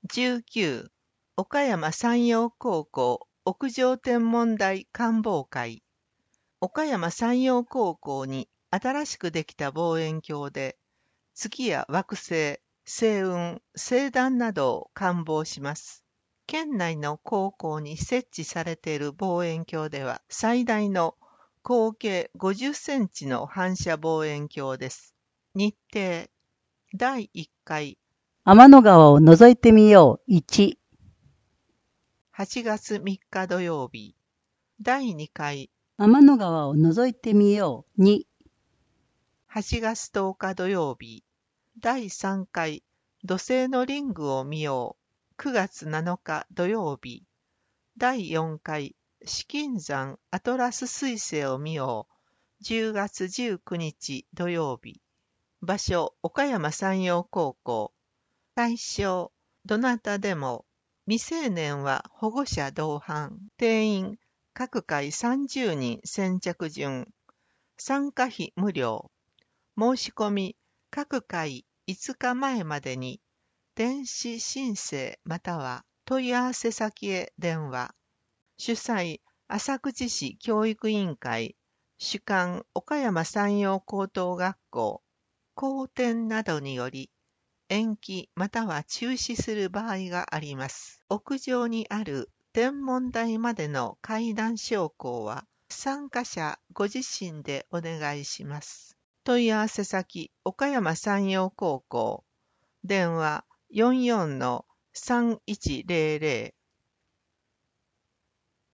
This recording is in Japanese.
19、岡山山陽高校屋上天文台観望会。岡山山陽高校に新しくできた望遠鏡で、月や惑星、星雲、星団などを観望します。県内の高校に設置されている望遠鏡では、最大の口径50センチの反射望遠鏡です。日程、第1回、 天の川を覗いてみよう。1、 8月3日土曜日。第2回、 天の川を覗いてみよう。2、 8月10日土曜日。第3回、土星のリングを見よう。9月7日土曜日。第4回、紫金山アトラス彗星を見よう。10月19日土曜日。場所、岡山山陽高校。対象、どなたでも。未成年は保護者同伴。定員、各回30人先着順。参加費無料。申し込み、各回5日前までに、電子申請または問い合わせ先へ電話。主催、浅口市教育委員会。主幹、岡山山陽高等学校。後転などにより、延期または中止する場合があります。屋上にある天文台までの階段昇降は参加者ご自身でお願いします。問い合わせ先、岡山山陽高校。電話 44-3100